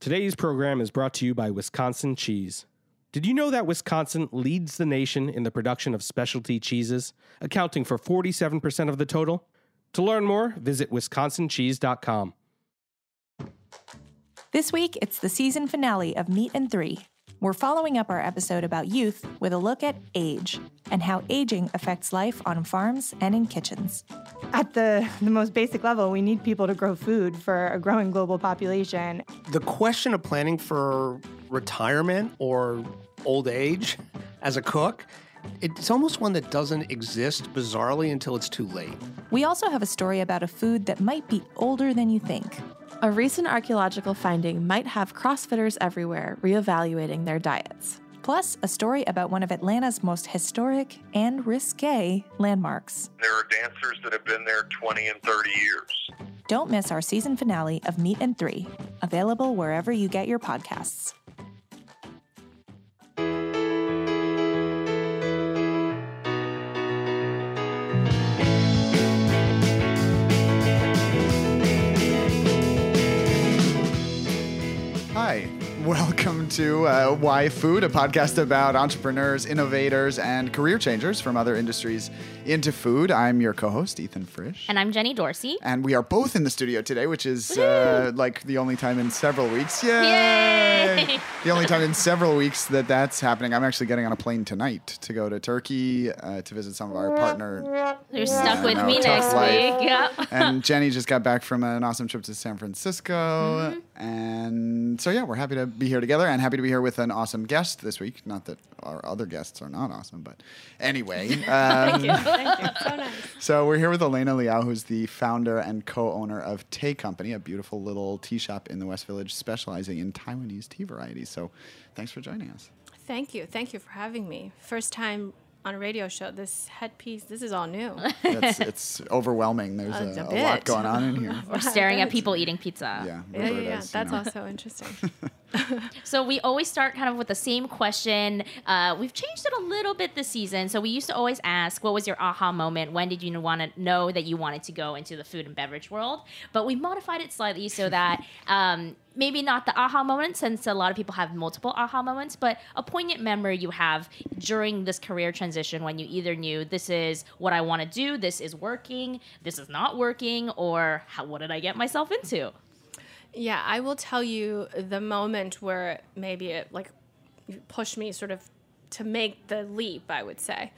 Today's program is brought to you by Wisconsin Cheese. Did you know that Wisconsin leads the nation in the production of specialty cheeses, accounting for 47% of the total? To learn more, visit wisconsincheese.com. This week, it's the season finale of Meat and Three. We're following up our episode about youth with a look at age and how aging affects life on farms and in kitchens. At the most basic level, we need people to grow food for a growing global population. The question of planning for retirement or old age as a cook, it's almost one that doesn't exist bizarrely until it's too late. We also have a story about a food that might be older than you think. A recent archaeological finding might have CrossFitters everywhere reevaluating their diets. Plus, a story about one of Atlanta's most historic and risque landmarks. There are dancers that have been there 20 and 30 years. Don't miss our season finale of Meat and Three, available wherever you get your podcasts. Hi, welcome to Why Food, a podcast about entrepreneurs, innovators, and career changers from other industries into food. I'm your co-host, Ethan Frisch. And I'm Jenny Dorsey. And we are both in the studio today, which is like the only time in several weeks. Yay! The only time in several weeks that's happening. I'm actually getting on a plane tonight to go to Turkey to visit some of our partner. You're stuck with me tough next life. week. Yep. And Jenny just got back from an awesome trip to San Francisco. Mm-hmm. And so, yeah, we're happy to be here together and happy to be here with an awesome guest this week. Not that our other guests are not awesome, but anyway. Thank you. So nice. So we're here with Elena Liao, who's the founder and co-owner of Tay Company, a beautiful little tea shop in the West Village specializing in Taiwanese tea varieties. So thanks for joining us. Thank you. Thank you for having me. First time on a radio show. This headpiece, this is all new. It's overwhelming. There's a lot going on in here. We're staring at people eating pizza. Yeah. That's also interesting. So we always start kind of with the same question. We've changed it a little bit this season. So we used to always ask, what was your aha moment? When did you want to know that you wanted to go into the food and beverage world? But we modified it slightly so that maybe not the aha moment, since a lot of people have multiple aha moments, but a poignant memory you have during this career transition when you either knew this is what I want to do, this is working, this is not working, or what did I get myself into? Yeah, I will tell you the moment where maybe it pushed me sort of to make the leap, I would say.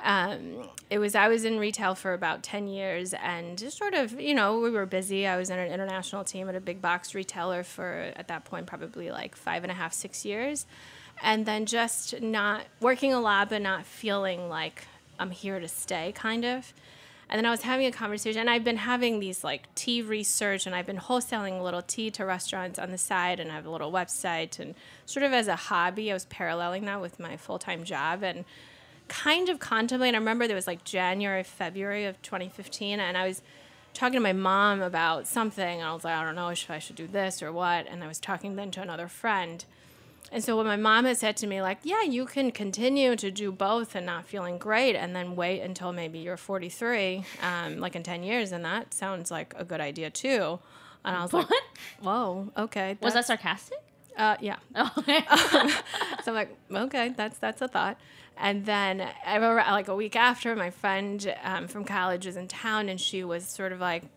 I was in retail for about 10 years and just sort of, we were busy. I was in an international team at a big box retailer for, at that point, probably like 5.5, 6 years. And then just not working a lot, but not feeling like I'm here to stay, kind of. And then I was having a conversation, and I've been having these tea research, and I've been wholesaling a little tea to restaurants on the side, and I have a little website, and sort of as a hobby, I was paralleling that with my full-time job, and kind of contemplating. I remember there was January, February of 2015, and I was talking to my mom about something, and I was like, I don't know if I should do this or what, and I was talking then to another friend. And so when my mom had said to me, yeah, you can continue to do both and not feeling great and then wait until maybe you're 43, in 10 years, and that sounds like a good idea too. And I was like, whoa, okay. Was that sarcastic? Yeah. Oh, okay. So I'm like, okay, that's a thought. And then I remember a week after, my friend from college was in town, and she was sort of like,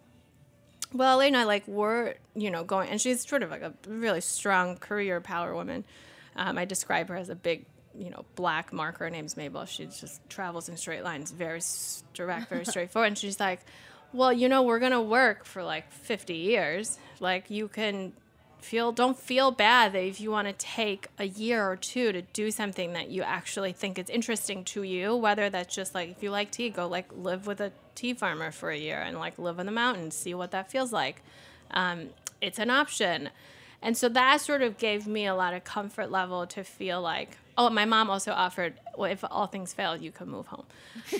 well, Elena, we're, going, and she's sort of a really strong career power woman. I describe her as a big, black marker. Her name's Mabel. She just travels in straight lines, very direct, very straightforward. And she's like, well, we're going to work for 50 years. You can don't feel bad that if you want to take a year or two to do something that you actually think is interesting to you, whether that's just if you like tea, go live with a tea farmer for a year and live in the mountains, see what that feels like. It's an option. And so that sort of gave me a lot of comfort level to feel my mom also offered, well, if all things fail, you can move home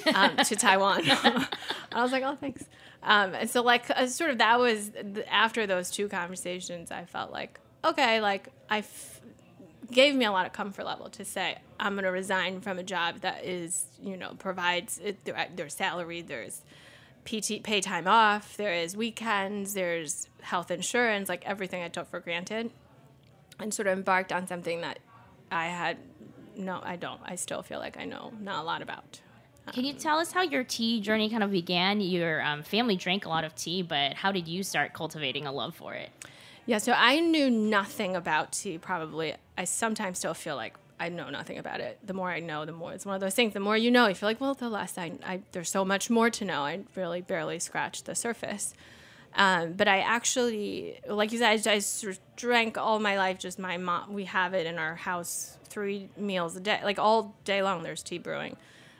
to Taiwan. I was like, oh, thanks. And so sort of that was, after those two conversations, I felt okay, gave me a lot of comfort level to say, I'm going to resign from a job that is, provides, there's salary, there's PT, pay time off, there is weekends, there's health insurance, everything I took for granted. and sort of embarked on something that I don't. I still feel like I know not a lot about. Can you tell us how your tea journey kind of began? Your family drank a lot of tea, but how did you start cultivating a love for it? Yeah, so I knew nothing about tea, probably. I sometimes still feel like I know nothing about it. The more I know, the more it's one of those things. The more you know, you feel like, well, the less there's so much more to know. I really barely scratched the surface. But I actually, like you said, I sort of drank all my life. Just my mom, we have it in our house 3 meals a day, like all day long. There's tea brewing.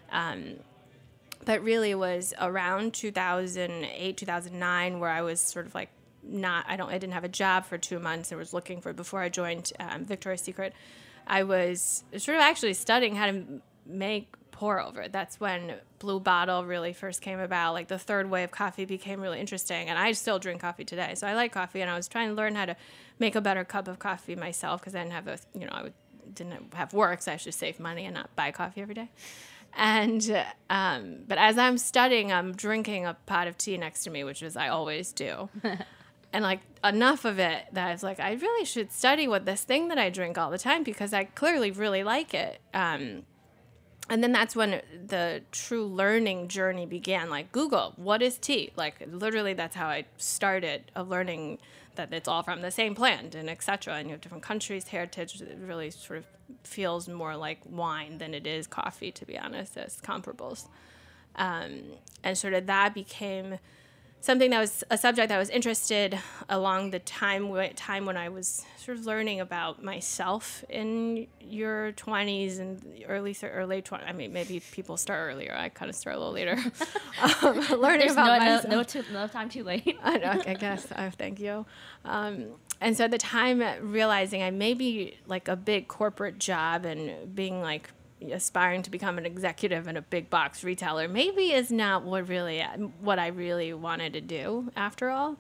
But really, it was around 2008, 2009, where I was sort of like I didn't have a job for 2 months. I was looking for before I joined Victoria's Secret. I was sort of actually studying how to make pour over. That's when Blue Bottle really first came about. Like the third wave of coffee became really interesting, and I still drink coffee today. So I like coffee, and I was trying to learn how to make a better cup of coffee myself because I didn't have didn't have work, so I should save money and not buy coffee every day. And but as I'm studying, I'm drinking a pot of tea next to me, which is I always do. And like enough of it that I was like, I really should study what this thing that I drink all the time because I clearly really like it. And then that's when the true learning journey began. Like Google, what is tea? Like literally that's how I started of learning that it's all from the same plant and et cetera. And you have different countries, heritage. It really sort of feels more like wine than it is coffee, to be honest, as comparables. And sort of that became something that was a subject that I was interested along the time when I was sort of learning about myself in your 20s and early 20s. I mean, maybe people start earlier. I kind of start a little later. Learning about myself. No time too late. I guess. Thank you. And so at the time, realizing I may be like a big corporate job and being like aspiring to become an executive in a big box retailer maybe is not what I really wanted to do after all.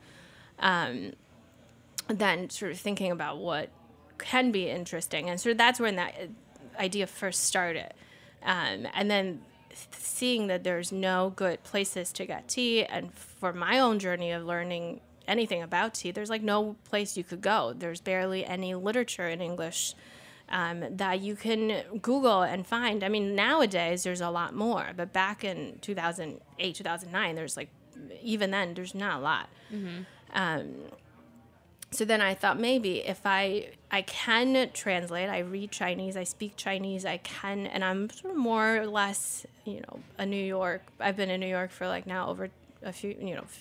Then sort of thinking about what can be interesting. And sort of that's when that idea first started. And then seeing that there's no good places to get tea, and for my own journey of learning anything about tea, there's like no place you could go. There's barely any literature in English that you can Google and find. I mean, nowadays there's a lot more, but back in 2008, 2009, there's like, even then, there's not a lot. Mm-hmm. So then I thought maybe if I can translate, I read Chinese, I speak Chinese, I can, and I'm sort of more or less, I've been in New York for like now over a few,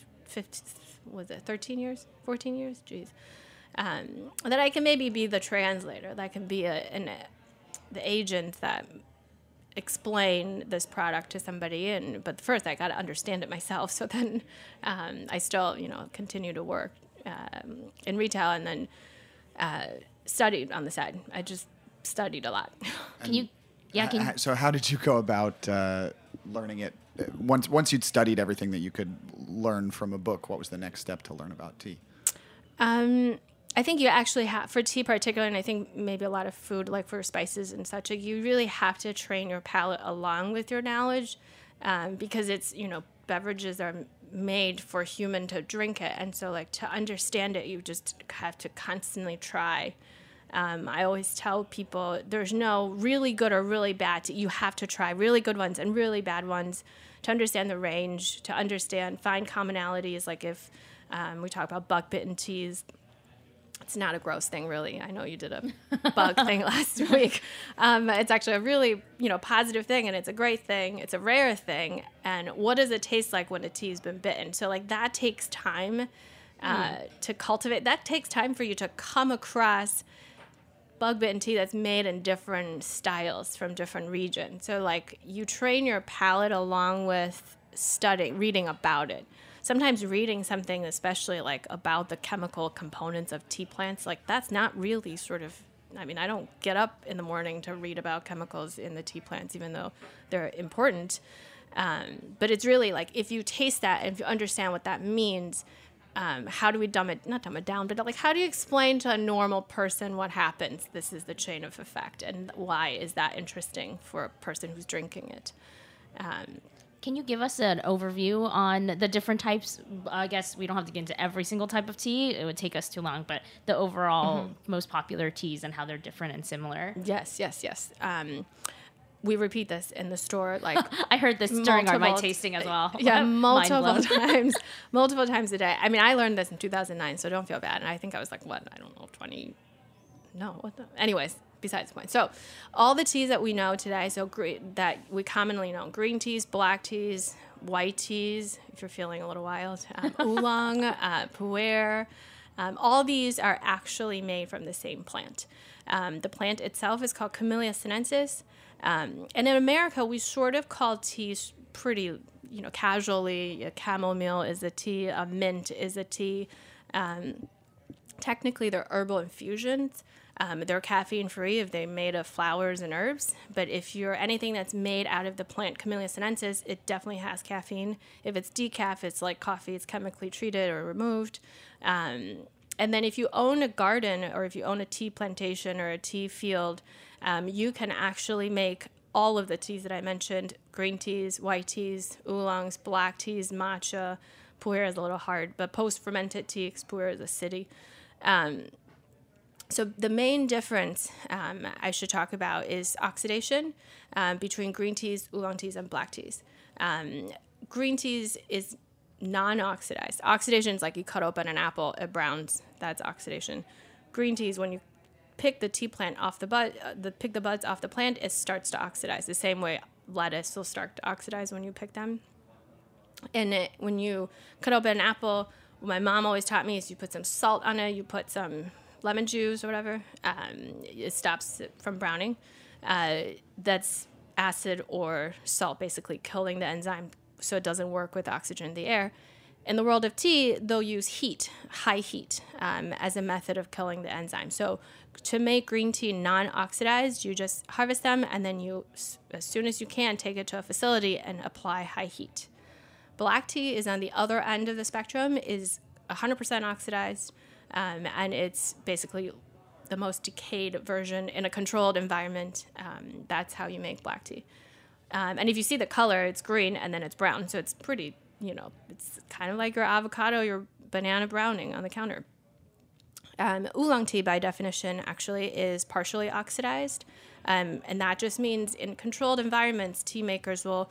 13 years, 14 years? Jeez. That I can maybe be the translator, that I can be the agent that explain this product to somebody. But first I got to understand it myself. So then I still, continue to work in retail and then studied on the side. I just studied a lot. So how did you go about learning it? Once you'd studied everything that you could learn from a book, what was the next step to learn about tea? I think you actually have, for tea particularly, and I think maybe a lot of food, like for spices and such, you really have to train your palate along with your knowledge because it's, beverages are made for human to drink it. And so, like, to understand it, you just have to constantly try. I always tell people there's no really good or really bad tea. You have to try really good ones and really bad ones to understand the range, to find commonalities. Like if we talk about bug-bitten teas, it's not a gross thing, really. I know you did a bug thing last week. It's actually a really, positive thing, and it's a great thing. It's a rare thing. And what does it taste like when a tea's been bitten? So, like, that takes time to cultivate. That takes time for you to come across bug-bitten tea that's made in different styles from different regions. So, like, you train your palate along with reading about it. Sometimes reading something, especially like about the chemical components of tea plants, like that's not really I don't get up in the morning to read about chemicals in the tea plants, even though they're important. But it's really like, if you taste that and if you understand what that means, how do we not dumb it down, but like, how do you explain to a normal person what happens? This is the chain of effect. And why is that interesting for a person who's drinking it? Can you give us an overview on the different types? I guess we don't have to get into every single type of tea. It would take us too long, but the overall most popular teas and how they're different and similar. Yes. We repeat this in the store, like I heard this during my tasting as well. Yeah, multiple Mind times a day. I mean, I learned this in 2009, so don't feel bad. And I think I was like, what? I don't know, 20. No, what the? Anyways, besides the point. So, all the teas that we know today, that we commonly know: green teas, black teas, white teas. If you're feeling a little wild, oolong, pu'er. All these are actually made from the same plant. The plant itself is called Camellia sinensis. And in America, we sort of call teas pretty, casually. A chamomile is a tea. A mint is a tea. Technically, they're herbal infusions. They're caffeine-free if they're made of flowers and herbs. But if you're anything that's made out of the plant Camellia sinensis, it definitely has caffeine. If it's decaf, it's like coffee. It's chemically treated or removed. And then if you own a garden or if you own a tea plantation or a tea field, you can actually make all of the teas that I mentioned: green teas, white teas, oolongs, black teas, matcha. Pu'er is a little hard, but post-fermented tea, because pu'er is a city. So the main difference I should talk about is oxidation between green teas, oolong teas, and black teas. Green teas is non-oxidized. Oxidation is like you cut open an apple, it browns. That's oxidation. Green teas, when you pick the tea plant off the bud, pick the buds off the plant, it starts to oxidize. The same way lettuce will start to oxidize when you pick them. And when you cut open an apple, what my mom always taught me is you put some salt on it, you put some lemon juice or whatever. It stops it from browning. That's acid or salt basically killing the enzyme so it doesn't work with oxygen in the air. In the world of tea, they'll use heat, high heat, as a method of killing the enzyme. So to make green tea non-oxidized, you just harvest them and then you, as soon as you can, take it to a facility and apply high heat. Black tea is on the other end of the spectrum, is 100% oxidized, and it's basically the most decayed version in a controlled environment. That's how you make black tea. And if you see the color, it's green and then it's brown. So it's pretty, it's kind of like your avocado, your banana browning on the counter. Oolong tea, by definition, actually is partially oxidized. And that just means in controlled environments, tea makers will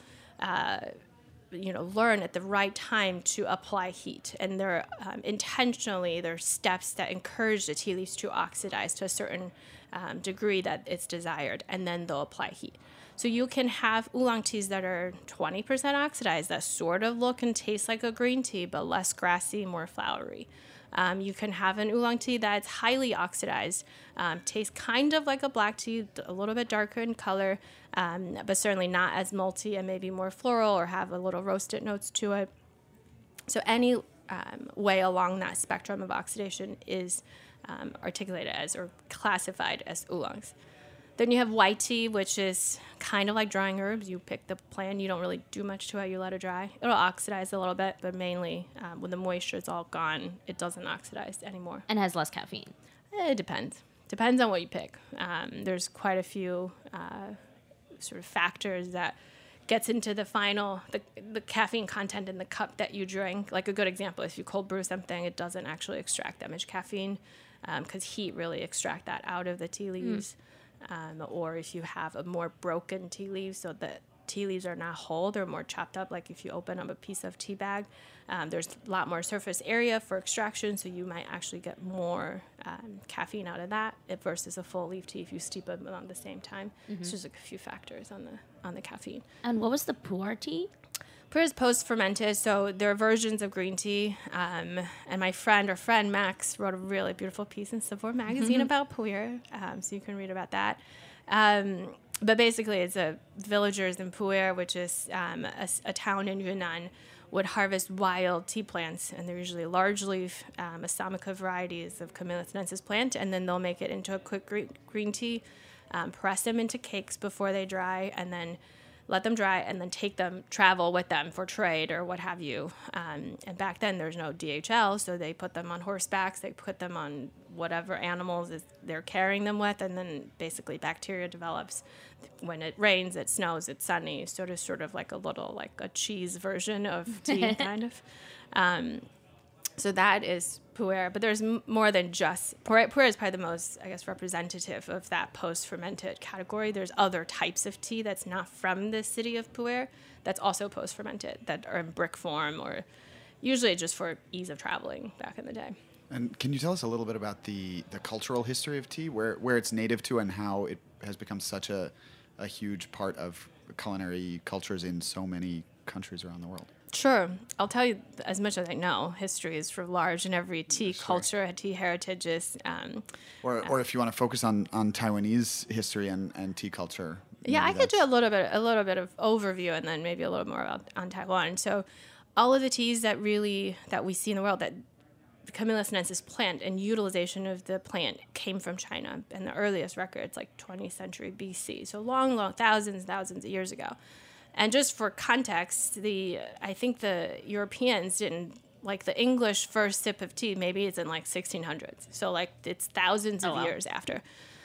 learn at the right time to apply heat. And they're intentionally, there are steps that encourage the tea leaves to oxidize to a certain degree that it's desired, and then they'll apply heat. So you can have oolong teas that are 20% oxidized that sort of look and taste like a green tea, but less grassy, more flowery. You can have an oolong tea that's highly oxidized, tastes kind of like a black tea, a little bit darker in color, but certainly not as malty and maybe more floral or have a little roasted notes to it. So any way along that spectrum of oxidation is articulated as or classified as oolongs. Then you have white tea, which is kind of like drying herbs. You pick the plant, you don't really do much to it, you let it dry. It'll oxidize a little bit, but mainly when the moisture is all gone, it doesn't oxidize anymore. And has less caffeine. It depends. Depends on what you pick. There's quite a few sort of factors that gets into the final, the caffeine content in the cup that you drink. Like a good example, if you cold brew something, it doesn't actually extract that much caffeine because heat really extract that out of the tea leaves. Or if you have a more broken tea leaf, so the tea leaves are not whole, they're more chopped up, like if you open up a piece of tea bag, there's a lot more surface area for extraction, so you might actually get more caffeine out of that versus a full leaf tea if you steep them at the same time. Mm-hmm. So there's like a few factors on the caffeine. And what was the pu'er tea? Pu'er is post-fermented, so there are versions of green tea. And my friend Max wrote a really beautiful piece in Savoir magazine about pu'er, so you can read about that. But basically, it's villagers in Pu'er, which is a town in Yunnan, would harvest wild tea plants, and they're usually large leaf Assamica varieties of Camellia sinensis plant, and then they'll make it into a quick green tea, press them into cakes before they dry, and then let them dry, and then travel with them for trade or what have you. And back then, there's no DHL, so they put them on horsebacks. They put them on whatever animals they're carrying them with, and then basically bacteria develops. When it rains, it snows, it's sunny, sort of like a cheese version of tea, kind of. So that is pu'er, but there's more than just pu'er. Pu'er is probably the most, I guess, representative of that post-fermented category. There's other types of tea that's not from the city of Pu'er that's also post-fermented, that are in brick form, or usually just for ease of traveling back in the day. And can you tell us a little bit about the cultural history of tea, where it's native to and how it has become such a huge part of culinary cultures in so many countries around the world? Sure. I'll tell you as much as I know. History is for large in every tea culture, tea heritages. Or if you want to focus on Taiwanese history and tea culture. Yeah, I could do a little bit of overview, and then maybe a little more on Taiwan. So all of the teas that we see in the world, that Camellia sinensis plant and utilization of the plant came from China, and the earliest records, like 20th century BC. So long, thousands of years ago. And just for context, I think the Europeans didn't, like the English first sip of tea, maybe it's in like 1600s. So like it's thousands of years after.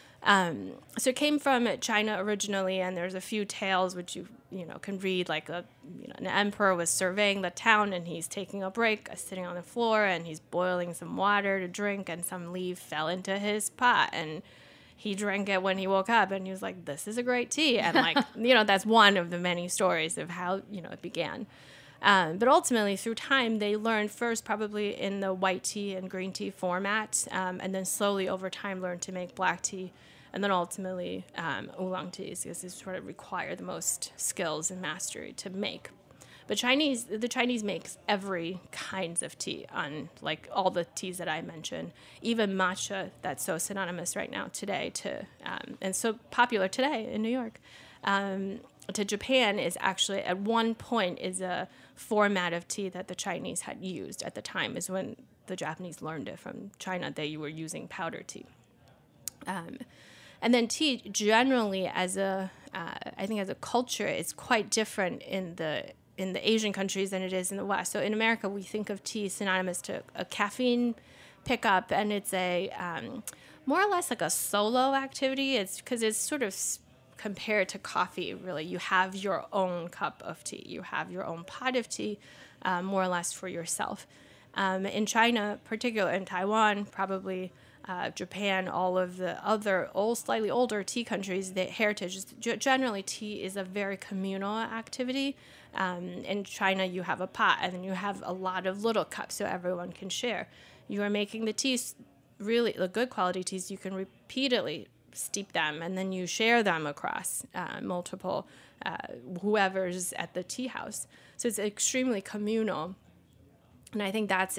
So it came from China originally, and there's a few tales which you can read, like an emperor was surveying the town, and he's taking a break, sitting on the floor, and he's boiling some water to drink, and some leaf fell into his pot, and he drank it when he woke up, and he was like, this is a great tea. And like, that's one of the many stories of how, it began. But ultimately, through time, they learned first probably in the white tea and green tea format, and then slowly over time learned to make black tea, and then ultimately oolong teas, because they sort of require the most skills and mastery to make. But the Chinese makes every kinds of tea, on like all the teas that I mentioned, even matcha, that's so synonymous right now today and so popular today in New York. To Japan is actually at one point is a format of tea that the Chinese had used at the time, is when the Japanese learned it from China. They were using powder tea. And then tea generally I think as a culture, is quite different in the Asian countries than it is in the West. So in America, we think of tea synonymous to a caffeine pickup, and it's a more or less like a solo activity. It's because it's sort of compared to coffee, really. You have your own cup of tea. You have your own pot of tea, more or less for yourself. In China, particularly in Taiwan, probably Japan, all of the other slightly older tea countries, the heritage is generally tea is a very communal activity. In China, you have a pot, and then you have a lot of little cups so everyone can share. You are making the teas, really the good quality teas, you can repeatedly steep them, and then you share them across multiple whoever's at the tea house. So it's extremely communal, and I think that's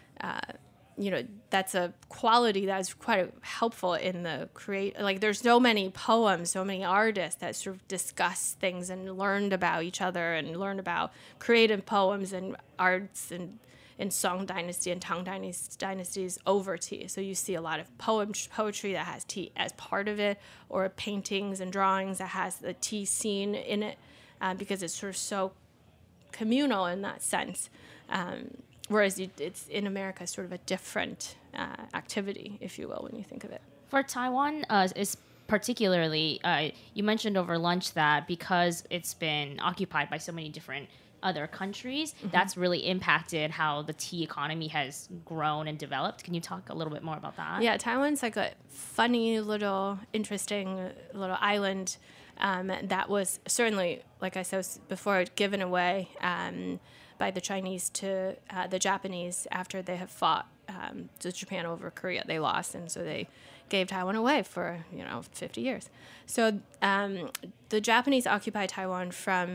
that's a quality that is quite helpful in the there's so many poems, so many artists that sort of discuss things and learned about each other and learned about creative poems and arts and in Song Dynasty and Tang dynasties over tea. So you see a lot of poetry that has tea as part of it, or paintings and drawings that has the tea scene in it, because it's sort of so communal in that sense. Whereas it's in America sort of a different activity, if you will, when you think of it. For Taiwan, is particularly, you mentioned over lunch that because it's been occupied by so many different other countries, that's really impacted how the tea economy has grown and developed. Can you talk a little bit more about that? Yeah, Taiwan's like a funny little, interesting little island that was certainly, like I said before, given away by the Chinese to the Japanese after they have fought to Japan over Korea. They lost, and so they gave Taiwan away for 50 years. So the Japanese occupied Taiwan from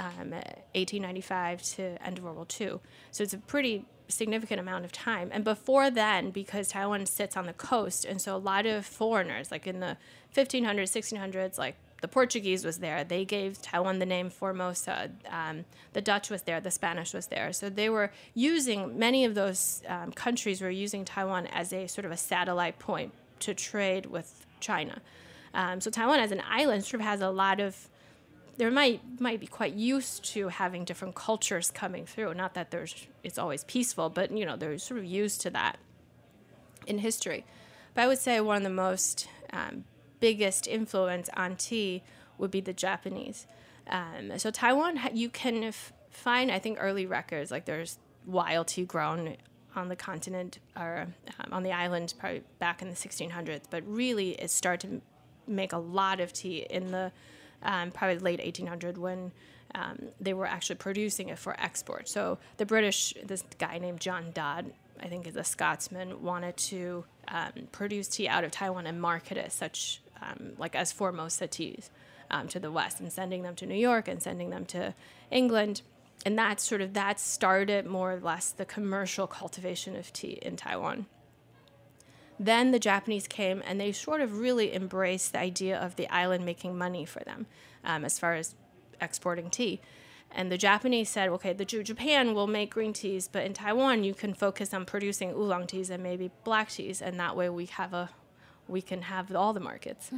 1895 to end of World War II. So it's a pretty significant amount of time. And before then, because Taiwan sits on the coast, and so a lot of foreigners, like in the 1500s, 1600s, like the Portuguese was there. They gave Taiwan the name Formosa. The Dutch was there. The Spanish was there. So they were using, many of those countries were using Taiwan as a sort of a satellite point to trade with China. So Taiwan as an island sort of has a lot of there might be quite used to having different cultures coming through. Not that it's always peaceful, but they're sort of used to that in history. But I would say one of the most biggest influence on tea would be the Japanese. So Taiwan, you can find, I think, early records, like there's wild tea grown on the continent or on the island probably back in the 1600s, but really it started to make a lot of tea in the probably late 1800s when they were actually producing it for export. So the British, this guy named John Dodd, I think is a Scotsman, wanted to produce tea out of Taiwan and market it as Formosa teas to the West, and sending them to New York and sending them to England. And that started more or less the commercial cultivation of tea in Taiwan. Then the Japanese came and they sort of really embraced the idea of the island making money for them as far as exporting tea. And the Japanese said, okay, Japan will make green teas, but in Taiwan you can focus on producing oolong teas and maybe black teas, and that way we can have all the markets.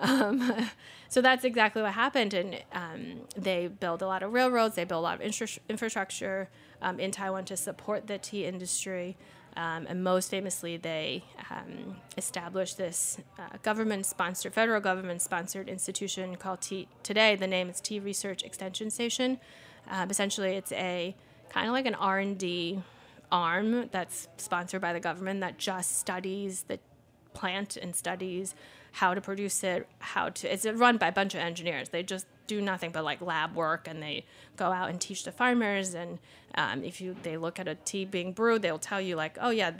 So that's exactly what happened. And they built a lot of railroads. They built a lot of infrastructure in Taiwan to support the tea industry. And most famously, they established this federal government-sponsored institution called Tea. Today, the name is Tea Research Extension Station. Essentially, it's a kind of like an R&D arm that's sponsored by the government that just studies the plant and studies how to produce it, it's run by a bunch of engineers. They just do nothing but like lab work, and they go out and teach the farmers. And they look at a tea being brewed, they'll tell you like, oh yeah,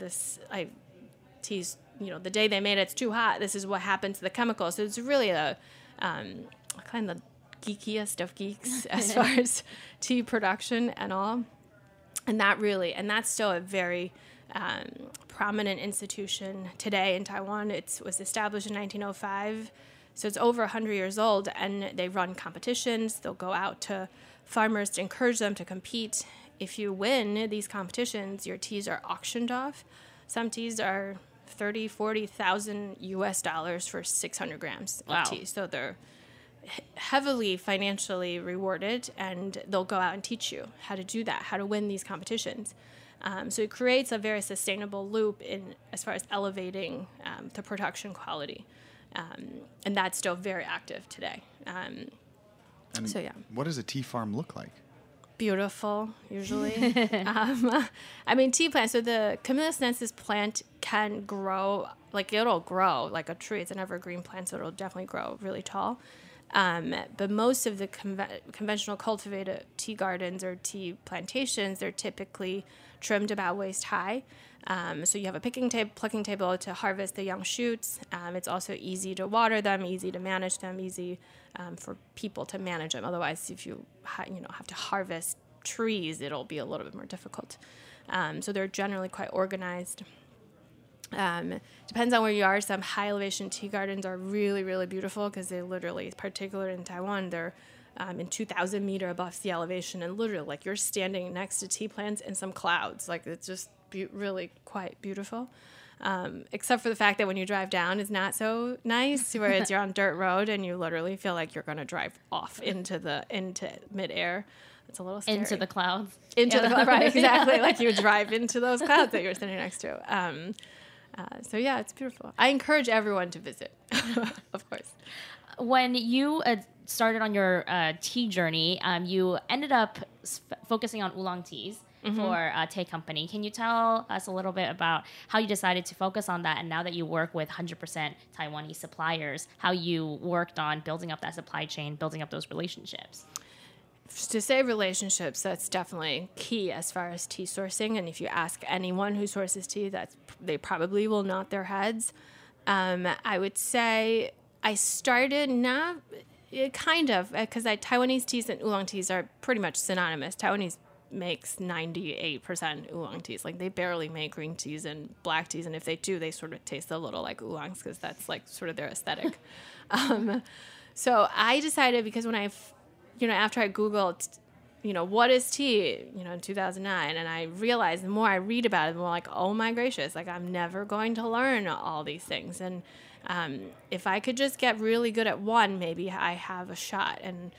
tea's, the day they made it's too hot. This is what happened to the chemicals. So it's really a kind of the geekiest of geeks as far as tea production and all. And that's still a very prominent institution today in Taiwan. It was established in 1905, so it's over 100 years old, and they run competitions. They'll go out to farmers to encourage them to compete. If you win these competitions, your teas are auctioned off. Some teas are $30,000-$40,000 US for 600 grams of tea, so they're heavily financially rewarded, and they'll go out and teach you how to do that, how to win these competitions. So it creates a very sustainable loop as far as elevating the production quality. And that's still very active today. So, yeah. What does a tea farm look like? Beautiful, usually. Tea plants. So the Camellia sinensis plant can grow, it'll grow like a tree. It's an evergreen plant, so it'll definitely grow really tall. But most of the conventional cultivated tea gardens or tea plantations, they're typically trimmed about waist high. So you have a plucking table to harvest the young shoots. It's also easy to water them, easy to manage them, easy for people to manage them. Otherwise, if you have to harvest trees, it'll be a little bit more difficult. So they're generally quite organized. Depends on where you are. Some high elevation tea gardens are really, really beautiful because they literally, particularly in Taiwan, they're in 2,000 meter above sea elevation, and literally you're standing next to tea plants in some clouds. It's just really quite beautiful. Except for the fact that when you drive down, it's not so nice, where you're on dirt road and you literally feel like you're going to drive off into midair. It's a little scary. Into the clouds. Into the clouds, right, exactly. Like you drive into those clouds that you're sitting next to. So yeah, it's beautiful. I encourage everyone to visit, of course. When you started on your tea journey, you ended up focusing on oolong teas for Tea Company. Can you tell us a little bit about how you decided to focus on that, and now that you work with 100% Taiwanese suppliers, how you worked on building up that supply chain, building up those relationships? To say relationships, that's definitely key as far as tea sourcing. And if you ask anyone who sources tea, they probably will nod their heads. I would say I started because Taiwanese teas and oolong teas are pretty much synonymous. Taiwanese makes 98% oolong teas. They barely make green teas and black teas, and if they do, they sort of taste a little like oolongs because that's sort of their aesthetic. So I decided, because when after I Googled, what is tea, in 2009, and I realized the more I read about it, the more like, oh my gracious, I'm never going to learn all these things. And if I could just get really good at one, maybe I have a shot. And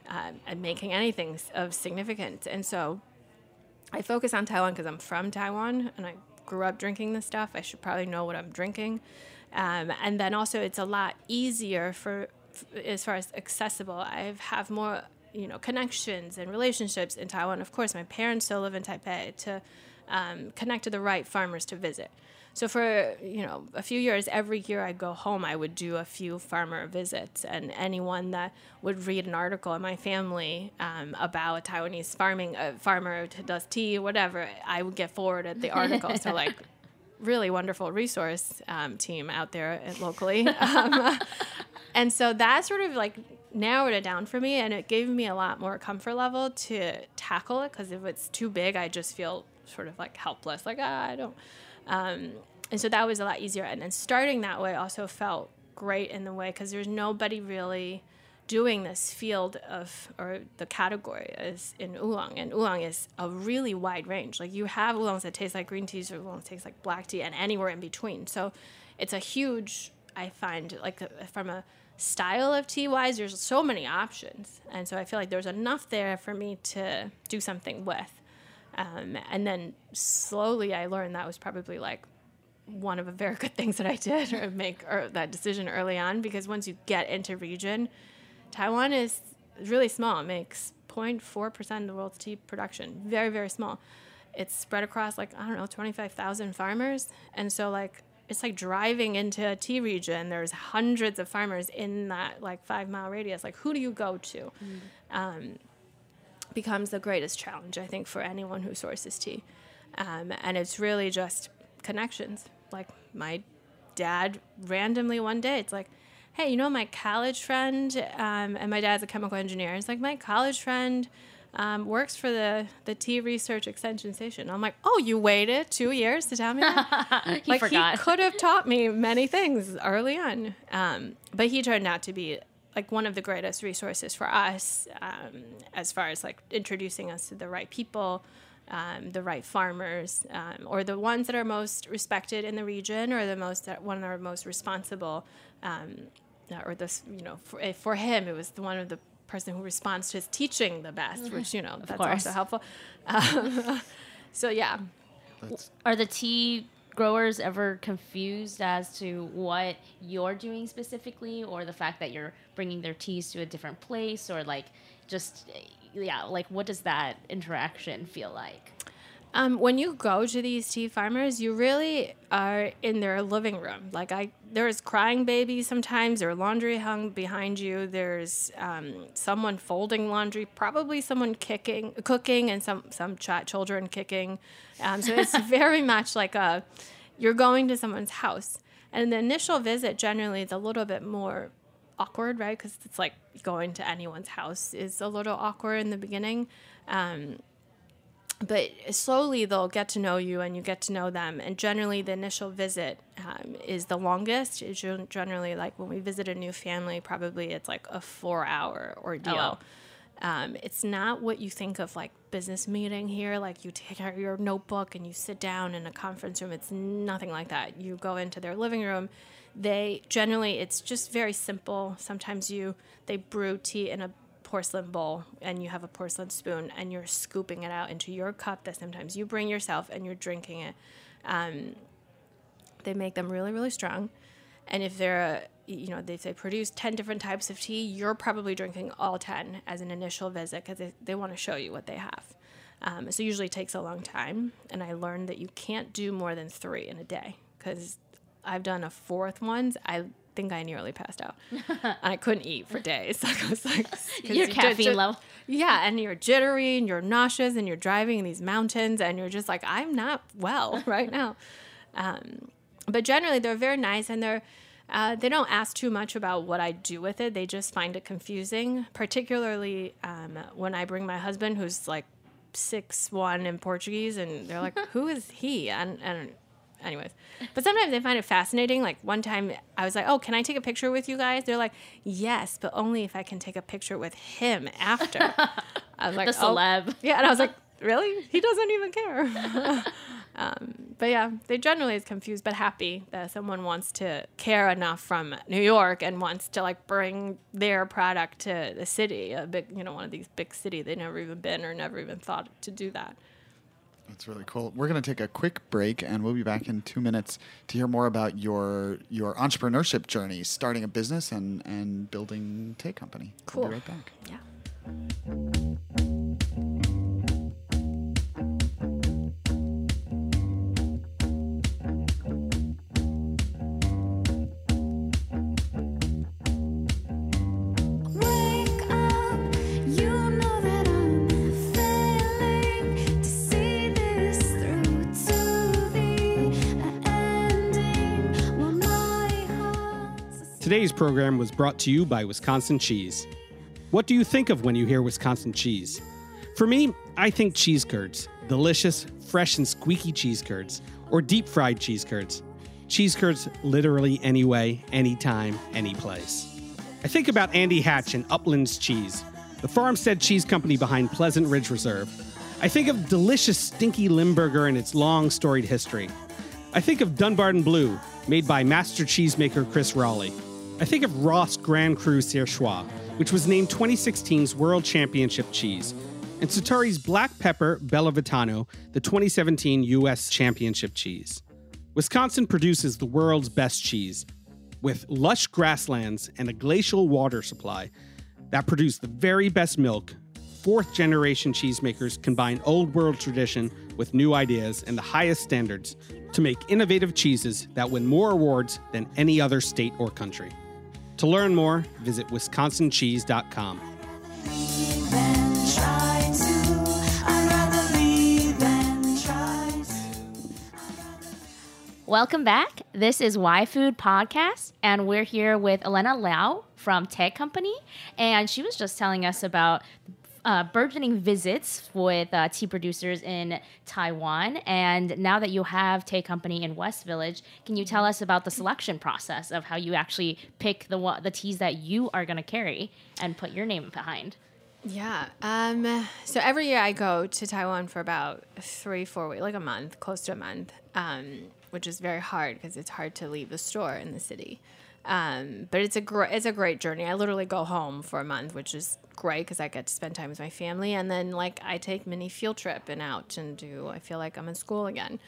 and making anything of significance. And so I focus on Taiwan because I'm from Taiwan and I grew up drinking this stuff. I should probably know what I'm drinking. And then also it's a lot easier as far as accessible. I have more, connections and relationships in Taiwan. Of course, my parents still live in Taipei to connect to the right farmers to visit. So for, a few years, every year I go home, I would do a few farmer visits, and anyone that would read an article in my family about a Taiwanese farmer who does tea, whatever, I would get forwarded the article. So like really wonderful resource team out there locally. And so that sort of like narrowed it down for me, and it gave me a lot more comfort level to tackle it, because if it's too big, I just feel sort of like helpless, like, I don't. And so that was a lot easier. And then starting that way also felt great in the way, because there's nobody really doing this field or the category is in oolong. And oolong is a really wide range. Like you have oolongs that taste like green teas, or oolongs that taste like black tea, and anywhere in between. So it's a huge, I find, like from a style of tea wise, there's so many options. And so I feel like there's enough there for me to do something with. And then slowly I learned that was probably like one of the very good things that I did, or make that decision early on, because once you get into region, Taiwan is really small. It makes 0.4% of the world's tea production. Very, very small. It's spread across 25,000 farmers. And so it's like driving into a tea region. There's hundreds of farmers in that 5-mile radius. Like, who do you go to? Becomes the greatest challenge, I think, for anyone who sources tea. And it's really just connections. Like my dad randomly one day, it's like, hey, my college friend, and my dad's a chemical engineer. It's like, my college friend works for the Tea Research Extension Station. I'm like, oh, you waited 2 years to tell me that? He forgot. He could have taught me many things early on. But he turned out to be one of the greatest resources for us, as far as introducing us to the right people, the right farmers, or the ones that are most respected in the region, or one that are most responsible, or this, for him, it was one of the person who responds to his teaching the best, which, that's also helpful. So yeah. Are the tea growers ever confused as to what you're doing specifically, or the fact that you're bringing their teas to a different place, or what does that interaction feel like? When you go to these tea farmers, you really are in their living room. There's crying babies sometimes, or laundry hung behind you. There's someone folding laundry, probably someone cooking, and some children kicking. So it's very much you're going to someone's house. And the initial visit generally is a little bit more awkward, right? Because it's like going to anyone's house is a little awkward in the beginning. But slowly they'll get to know you, and you get to know them. And generally the initial visit is the longest. It's generally when we visit a new family, probably it's a 4-hour ordeal. Oh, wow. It's not what you think of business meeting here. You take out your notebook and you sit down in a conference room. It's nothing like that. You go into their living room. It's just very simple. Sometimes they brew tea in a porcelain bowl, and you have a porcelain spoon, and you're scooping it out into your cup that sometimes you bring yourself, and you're drinking it. They make them really, really strong. And if they produce 10 different types of tea, you're probably drinking all 10 as an initial visit, because they want to show you what they have. So usually it takes a long time. And I learned that you can't do more than 3 in a day, because I've done a 4th once. I think I nearly passed out. And I couldn't eat for days. I was your caffeine level. Yeah, and you're jittery, and you're nauseous, and you're driving in these mountains, and you're just I'm not well right now. But generally, they're very nice, and they don't ask too much about what I do with it. They just find it confusing, particularly when I bring my husband, who's 6'1" in Portuguese, and they're like, who is he? And anyways, but sometimes they find it fascinating. One time I was like, oh, can I take a picture with you guys? They're like, yes, but only if I can take a picture with him after. I was like, the celeb. Oh. Yeah, and I was like, really? He doesn't even care. But yeah, they generally is confused but happy that someone wants to care enough from New York and wants to like bring their product to the city, a big, one of these big city they've never even been or never even thought to do that. That's really cool. We're going to take a quick break, and we'll be back in 2 minutes to hear more about your entrepreneurship journey, starting a business and building Tea Company. Cool. We'll be right back. Yeah. Today's program was brought to you by Wisconsin Cheese. What do you think of when you hear Wisconsin cheese? For me, I think cheese curds. Delicious, fresh, and squeaky cheese curds. Or deep-fried cheese curds. Cheese curds literally any way, anytime, any place. I think about Andy Hatch and Uplands Cheese, the farmstead cheese company behind Pleasant Ridge Reserve. I think of delicious, stinky Limburger and its long, storied history. I think of Dunbarton Blue, made by master cheesemaker Chris Raleigh. I think of Ross Grand Cru Surchoix, which was named 2016's World Championship cheese, and Sartori's Black Pepper Bella Vitano, the 2017 U.S. Championship cheese. Wisconsin produces the world's best cheese, with lush grasslands and a glacial water supply that produce the very best milk. Fourth-generation cheesemakers combine old world tradition with new ideas and the highest standards to make innovative cheeses that win more awards than any other state or country. To learn more, visit wisconsincheese.com. Welcome back. This is Why Food Podcast, and we're here with Elena Lau from Tea Company, and she was just telling us about burgeoning visits with tea producers in Taiwan. And now that you have Tea Company in West Village, can you tell us about the selection process of how you actually pick the teas that you are going to carry and put your name behind? Yeah. So every year I go to Taiwan for about 3-4 weeks, like a month, close to a month, which is very hard because it's hard to leave the store in the city. But it's a great journey. I literally go home for a month, which is great because I get to spend time with my family. And then like I take mini field trip and out and I feel like I'm in school again.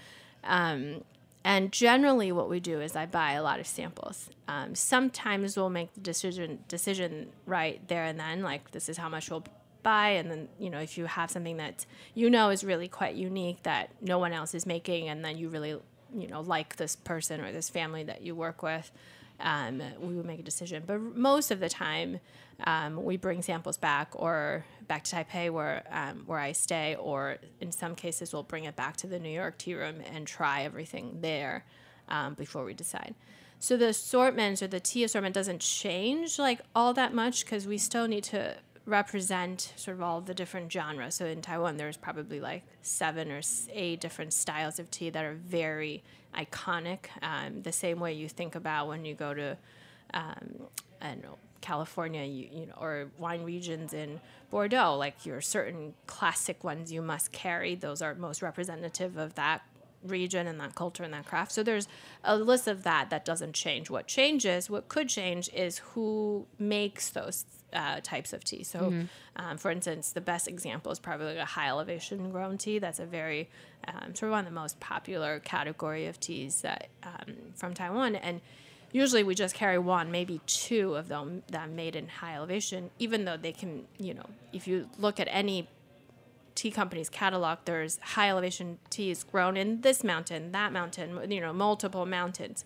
And generally what we do is I buy a lot of samples. Sometimes we'll make the decision right there and then, like this is how much we'll buy. And then, if you have something that is really quite unique that no one else is making, and then you really, like this person or this family that you work with, we would make a decision. But most of the time, we bring samples back to Taipei where I stay, or in some cases we'll bring it back to the New York tea room and try everything there before we decide. So the assortments or the tea assortment doesn't change like all that much because we still need to represent sort of all the different genres. So in Taiwan, there's probably like 7 or 8 different styles of tea that are very iconic. The same way you think about when you go to, I don't know, California, or wine regions in Bordeaux, like your certain classic ones you must carry. Those are most representative of that region and that culture and that craft. So there's a list of that doesn't change. What could change is who makes those types of tea. So, for instance, the best example is probably like a high elevation grown tea. That's a very sort of one of the most popular category of teas that from Taiwan. And usually we just carry 1, maybe 2 of them that are made in high elevation, even though they can, if you look at any tea company's catalog, there's high elevation teas grown in this mountain, that mountain, multiple mountains.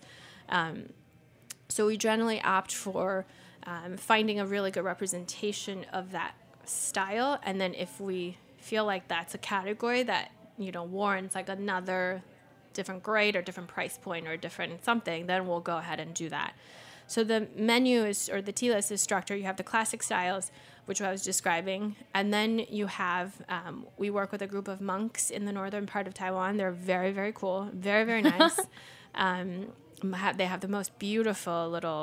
So we generally opt for finding a really good representation of that style. And then if we feel like that's a category that, warrants like another different grade or different price point or different something, then we'll go ahead and do that. So the menu or the tea list is structured. You have the classic styles, which I was describing. And then you have, we work with a group of monks in the northern part of Taiwan. They're very, very cool, very, very nice. They have the most beautiful little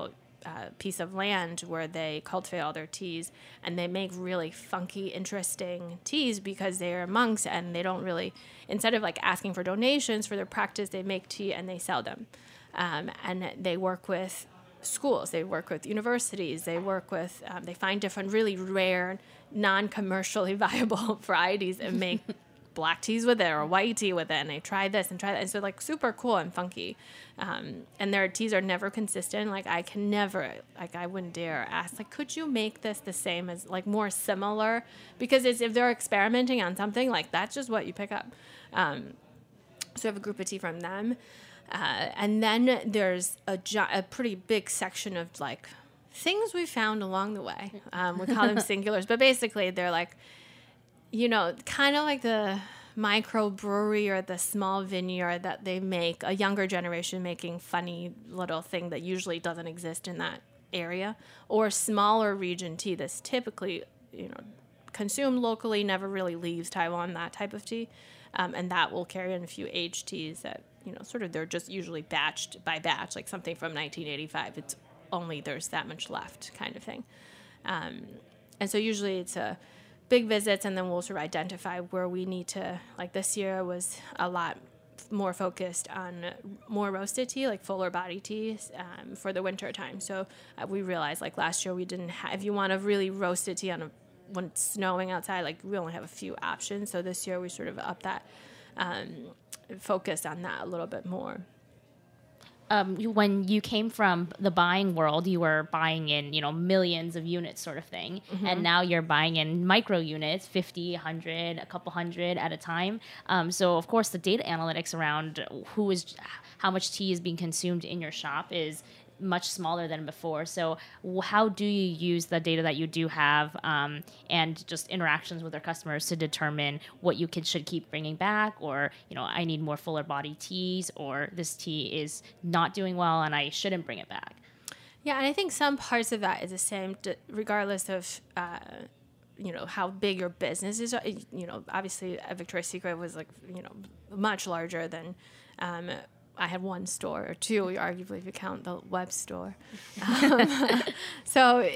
piece of land where they cultivate all their teas, and they make really funky, interesting teas because they are monks and they don't really, instead of like asking for donations for their practice, they make tea and they sell them. And they work with schools, they work with universities, they work with, they find different really rare, non-commercially viable varieties and make black teas with it or white tea with it, and they try this and try that, and so like super cool and funky, and their teas are never consistent. Like I can never, like I wouldn't dare ask, like, could you make this the same as, like, more similar, because it's, if they're experimenting on something, like that's just what you pick up. So we have a group of tea from them, and then there's a pretty big section of like things we found along the way. We call them singulars, but basically they're like, you know, kind of like the microbrewery or the small vineyard that they make, a younger generation making funny little thing that usually doesn't exist in that area, or smaller region tea that's typically, you know, consumed locally, never really leaves Taiwan, that type of tea. And that will carry in a few aged teas that, you know, sort of they're just usually batched by batch, like something from 1985. It's only there's that much left kind of thing. And so usually it's a big visits, and then we'll sort of identify where we need to, like this year was a lot more focused on more roasted tea, like fuller body teas for the winter time. So we realized like last year we didn't have, if you want a really roasted tea on when it's snowing outside, like we only have a few options. So this year we sort of up that, focused on that a little bit more. When you came from the buying world, you were buying in, you know, millions of units sort of thing. Mm-hmm. And now you're buying in micro units, 50, 100, a couple hundred at a time. So, of course, the data analytics around how much tea is being consumed in your shop is much smaller than before. So how do you use the data that you do have and just interactions with our customers to determine what you should keep bringing back, or, you know, I need more fuller body teas, or this tea is not doing well and I shouldn't bring it back? Yeah, and I think some parts of that is the same regardless of you know, how big your business is. You know, obviously Victoria's Secret was like, you know, much larger than I had one store, or two, arguably, if you count the web store. So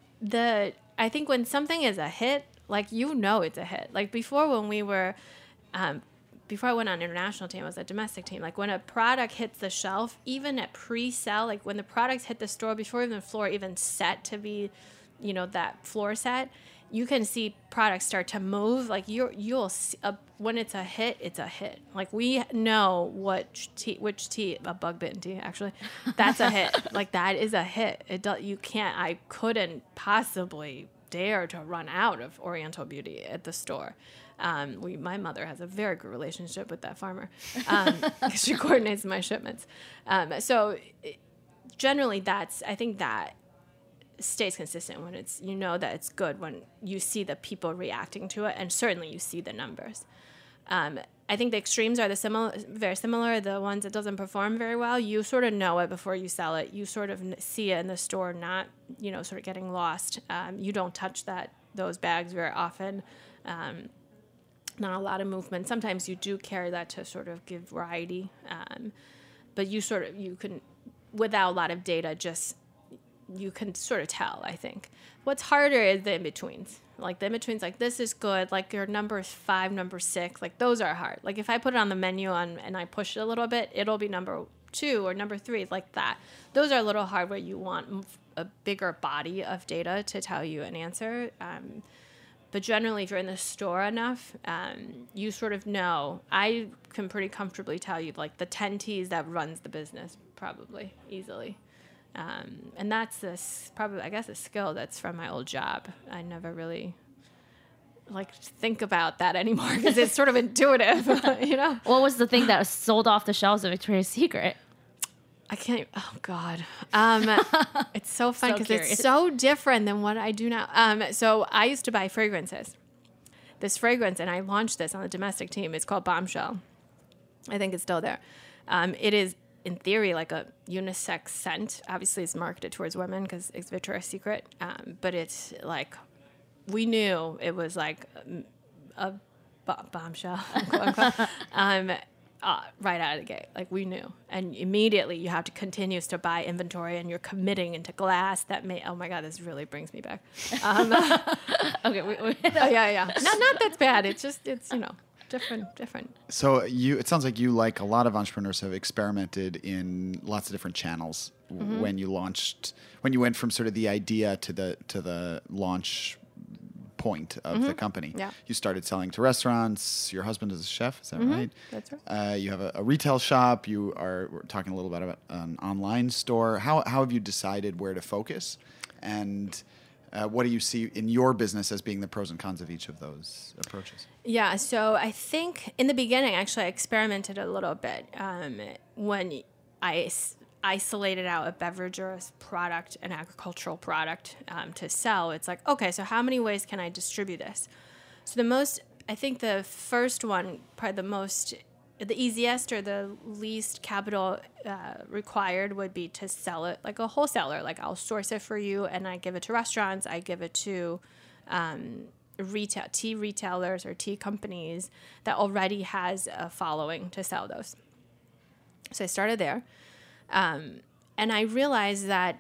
I think when something is a hit, like, you know it's a hit. Like before, when we were, before I went on international team, I was a domestic team. Like when a product hits the shelf, even at pre-sale, like when the products hit the store, before even the floor even set to be, you know, that floor set, you can see products start to move. Like you'll see, when it's a hit, it's a hit. Like we know which tea, a bug bitten tea actually, that's a hit. Like that is a hit. I couldn't possibly dare to run out of Oriental Beauty at the store. My mother has a very good relationship with that farmer. She coordinates my shipments. So generally I think that stays consistent when it's, you know, that it's good when you see the people reacting to it, and certainly you see the numbers. I think the extremes are very similar. The ones that doesn't perform very well, you sort of know it before you sell it. You sort of see it in the store, not, you know, sort of getting lost. You don't touch those bags very often. Not a lot of movement. Sometimes you do carry that to sort of give variety, but you can, without a lot of data, you can sort of tell, I think. What's harder is the in-betweens. Like the in-betweens, like this is good, like your number 5, number 6, like those are hard. Like if I put it on the menu and I push it a little bit, it'll be number 2 or number 3, like that. Those are a little hard where you want a bigger body of data to tell you an answer. But generally, if you're in the store enough, you sort of know. I can pretty comfortably tell you like the 10 teas that runs the business, probably, easily. And that's probably, I guess, a skill that's from my old job. I never really like think about that anymore because it's sort of intuitive, you know? What was the thing that was sold off the shelves of Victoria's Secret? I can't, oh God. It's so fun because it's so different than what I do now. So I used to buy fragrances. This fragrance, and I launched this on the domestic team. It's called Bombshell. I think it's still there. It is, in theory, like a unisex scent. Obviously, it's marketed towards women because it's Victoria's Secret. But it's like, we knew it was like a bombshell. right out of the gate. Like we knew, and immediately you have to continue to buy inventory, and you're committing into glass. That may, oh my God, this really brings me back. Okay. Yeah. Not that's bad. It's just different. So it sounds like you, like a lot of entrepreneurs, have experimented in lots of different channels when you went from sort of the idea to the launch point of the company. Yeah. You started selling to restaurants. Your husband is a chef, is that right? That's right. You have a retail shop. We're talking a little bit about an online store. How have you decided where to focus? And what do you see in your business as being the pros and cons of each of those approaches? Yeah, so I think in the beginning, actually, I experimented a little bit when I isolated out a beverage or a product, an agricultural product to sell. It's like, okay, so how many ways can I distribute this? So I think the first one, probably the easiest or the least capital required would be to sell it like a wholesaler. Like I'll source it for you and I give it to restaurants. I give it to tea retailers or tea companies that already has a following to sell those. So I started there. And I realized that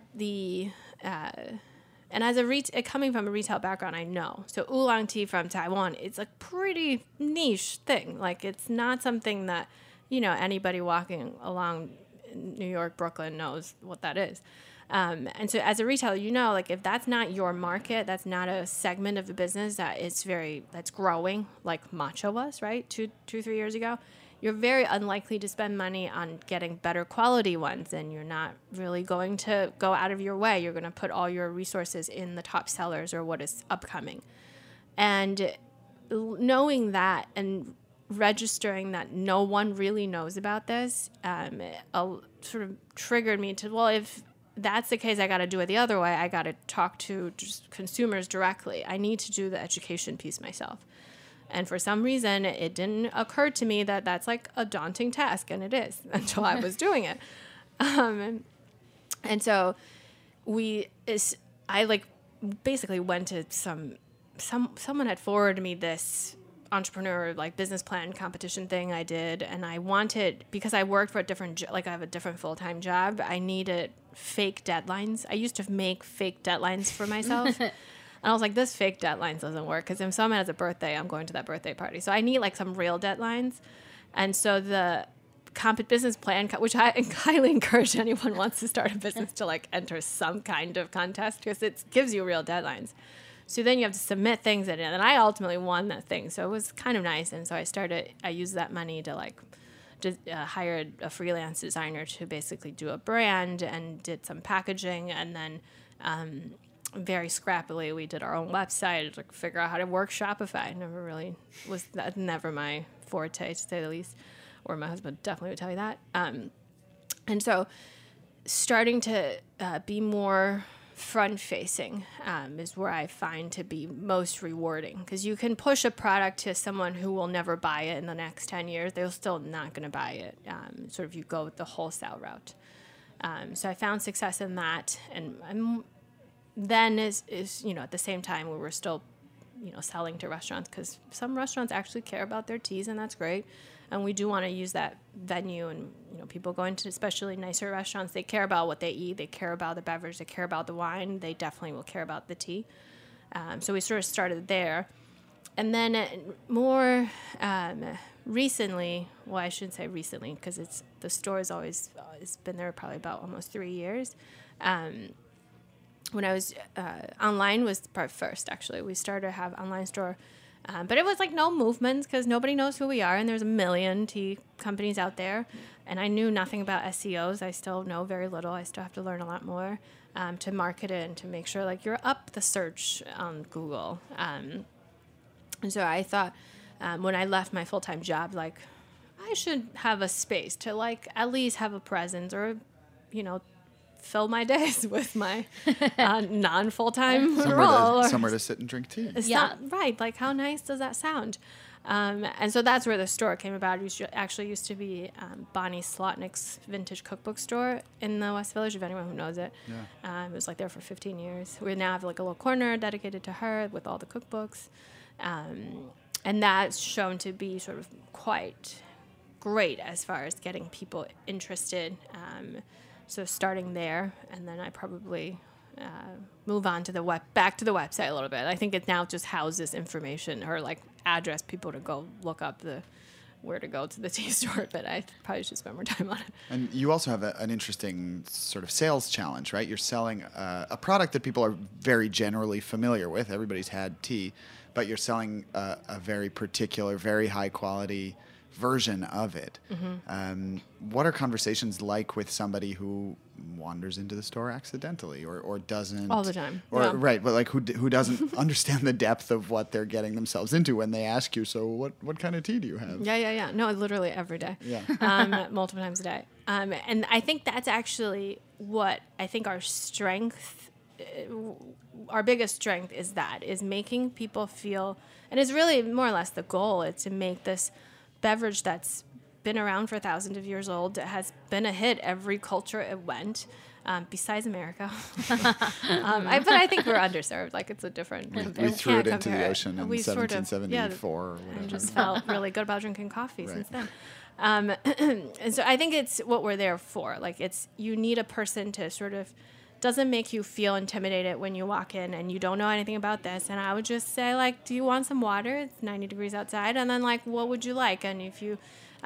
and as coming from a retail background, I know. So oolong tea from Taiwan, it's a pretty niche thing. Like it's not something that, anybody walking along New York, Brooklyn knows what that is. And so as a retailer, like if that's not your market, that's not a segment of the business that's growing like matcha was, right? 3 years ago. You're very unlikely to spend money on getting better quality ones, and you're not really going to go out of your way. You're going to put all your resources in the top sellers or what is upcoming. And knowing that and registering that no one really knows about this sort of triggered me to, well, if that's the case, I got to do it the other way. I got to talk to just consumers directly. I need to do the education piece myself. And for some reason, it didn't occur to me that that's like a daunting task, and it is until I was doing it. And so I basically went to someone had forwarded me this entrepreneur business plan competition thing I did, and I wanted, because I worked for I have a different full-time job, I needed fake deadlines. I used to make fake deadlines for myself. And I was like, this fake deadlines doesn't work, because if someone has a birthday, I'm going to that birthday party. So I need some real deadlines. And so the business plan, which I highly encourage anyone who wants to start a business to enter some kind of contest, because it gives you real deadlines. So then you have to submit things in it. And I ultimately won that thing. So it was kind of nice. And so I used that money to just hired a freelance designer to basically do a brand and did some packaging. And then very scrappily, we did our own website to figure out how to work Shopify. Never my forte, to say the least, or my husband definitely would tell you that. And so starting to be more front-facing is where I find to be most rewarding, because you can push a product to someone who will never buy it in the next 10 years. They're still not going to buy it. Sort of you go with the wholesale route. So I found success in that, and then is at the same time we were still selling to restaurants, because some restaurants actually care about their teas, and that's great, and we do want to use that venue, and people going to especially nicer restaurants, they care about what they eat, they care about the beverage, they care about the wine, they definitely will care about the tea. So we sort of started there, and then more recently, well, I shouldn't say recently, because the store has always been there probably about almost 3 years. When I was online was part first, actually. We started to have online store, but it was no movements, because nobody knows who we are, and there's a million tea companies out there, and I knew nothing about SEOs. I still know very little. I still have to learn a lot more to market it and to make sure you're up the search on Google. And so I thought when I left my full-time job, I should have a space to at least have a presence, or fill my days with my non-full-time role. Somewhere to sit and drink tea. Right. How nice does that sound? And so that's where the store came about. It actually used to be Bonnie Slotnick's vintage cookbook store in the West Village, if anyone who knows it. Yeah. It was there for 15 years. We now have a little corner dedicated to her with all the cookbooks. And that's shown to be sort of quite great as far as getting people interested. So starting there, and then I probably move on to back to the website a little bit. I think it now just houses information or like address people to go look up where to go to the tea store, but I probably should spend more time on it. And you also have an interesting sort of sales challenge, right? You're selling a product that people are very generally familiar with. Everybody's had tea, but you're selling a very particular, very high quality version of it. Mm-hmm. What are conversations like with somebody who wanders into the store accidentally or doesn't? All the time. Or Yeah. right, but like who doesn't understand the depth of what they're getting themselves into when they ask you, so what kind of tea do you have? Yeah. No, literally every day. Yeah. Multiple times a day. And I think that's actually what I think our strength, our biggest strength is making people feel, and it's really more or less the goal, is to make this beverage that's been around for thousands of years old, has been a hit every culture it went, besides America. But I think we're underserved. Like, it's a different. We threw it into the ocean in 1774 or whatever. And just felt really good about drinking coffee since then. And so I think it's what we're there for. Like, you need a person to sort of, doesn't make you feel intimidated when you walk in and you don't know anything about this. And I would just say, like, do you want some water? It's 90 degrees outside. And then, like, what would you like? And if you,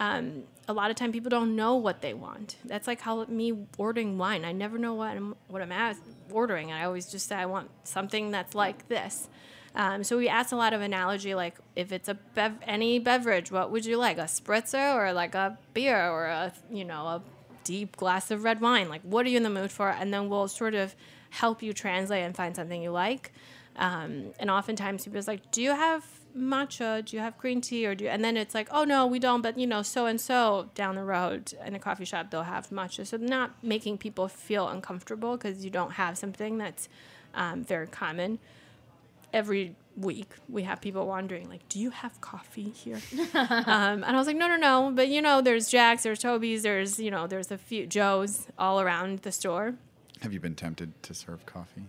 a lot of time people don't know what they want. That's like how me ordering wine. I never know what I'm ordering. I always just say, I want something that's like this. So we asked a lot of analogy, like, if it's any beverage, what would you like? A spritzer or like a beer or a deep glass of red wine? Like, what are you in the mood for? And then we'll sort of help you translate and find something you like. And oftentimes people are like, do you have matcha? Do you have green tea? And then it's like, oh no, we don't, but so-and-so down the road in a coffee shop, they'll have matcha. So not making people feel uncomfortable because you don't have something that's very common. Every week we have people wondering, like, do you have coffee here? And I was like, no. But, there's Jack's, there's Toby's, there's a few Joe's all around the store. Have you been tempted to serve coffee?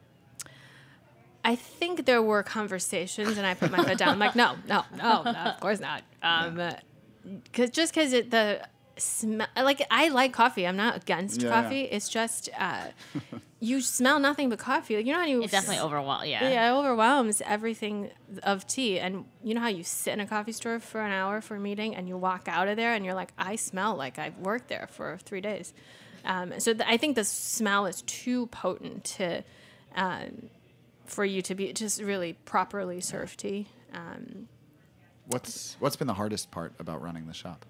I think there were conversations, and I put my foot down. I'm like, no, of course not. Because the smell, like, I like coffee. I'm not against coffee. It's just you smell nothing but coffee. Like, it definitely overwhelms. Yeah, it overwhelms everything of tea. And you know how you sit in a coffee store for an hour for a meeting, and you walk out of there, and you're like, I smell like I've worked there for 3 days. So I think the smell is too potent to. For you to be just really properly serve tea. What's been the hardest part about running the shop?